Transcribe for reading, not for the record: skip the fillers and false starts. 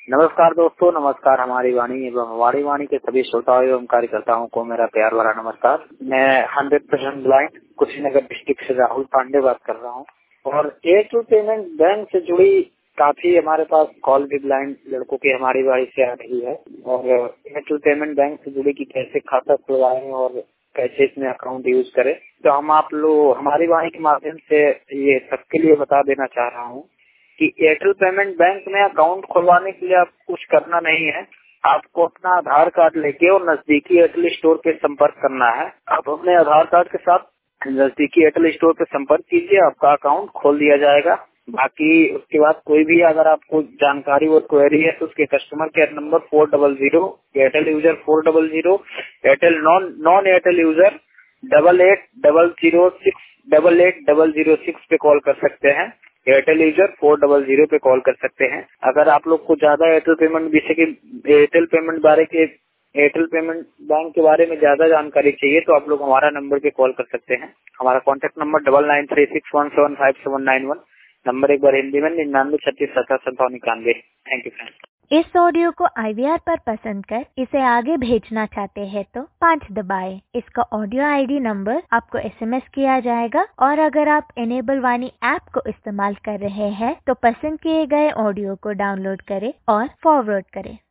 नमस्कार दोस्तों, नमस्कार हमारी वाणी एवं हमारी वाणी के सभी श्रोताओं एवं कार्यकर्ताओं को मेरा प्यार भरा नमस्कार। मैं 100% ब्लाइंड कुशीनगर डिस्ट्रिक्ट से राहुल पांडे बात कर रहा हूँ और एयरटेल पेमेंट बैंक से जुड़ी काफी हमारे पास कॉल भी ब्लाइंड लड़कों की हमारी वाणी से आ रही है और एयरटेल पेमेंट बैंक से जुड़ी कि कैसे खाता खुलवाएं और कैसे इसमें अकाउंट यूज करें। तो हम आप लोग हमारी वाणी के माध्यम से ये सबके लिए बता देना चाह रहा हूँ कि एयरटेल पेमेंट बैंक में अकाउंट खुलवाने के लिए आप कुछ करना नहीं है। आपको अपना आधार कार्ड लेके और नजदीकी एयरटेल स्टोर पे संपर्क करना है। आप अपने आधार कार्ड के साथ नजदीकी एयरटेल स्टोर पे संपर्क कीजिए, आपका अकाउंट खोल दिया जाएगा। बाकी उसके बाद कोई भी अगर आपको जानकारी और क्वेरी है तो उसके customer care number 400 Airtel user 400 Airtel non Airtel user 8800688006 पे कॉल कर सकते हैं। एयरटेल यूजर 400 पे कॉल कर सकते हैं। अगर आप लोग को ज्यादा एयरटेल पेमेंट जैसे कि एयरटेल पेमेंट बैंक के बारे में ज्यादा जानकारी चाहिए तो आप लोग हमारा नंबर पे कॉल कर सकते हैं। हमारा कॉन्टैक्ट नंबर 9936175791। नंबर एक बार हिंदी में 9936775791। Thank you friends. इस ऑडियो को IVR पर पसंद कर इसे आगे भेजना चाहते हैं तो 5 दबाएं। इसका ऑडियो ID नंबर आपको SMS किया जाएगा और अगर आप इनेबल वाणी ऐप को इस्तेमाल कर रहे हैं तो पसंद किए गए ऑडियो को डाउनलोड करें और फॉरवर्ड करें।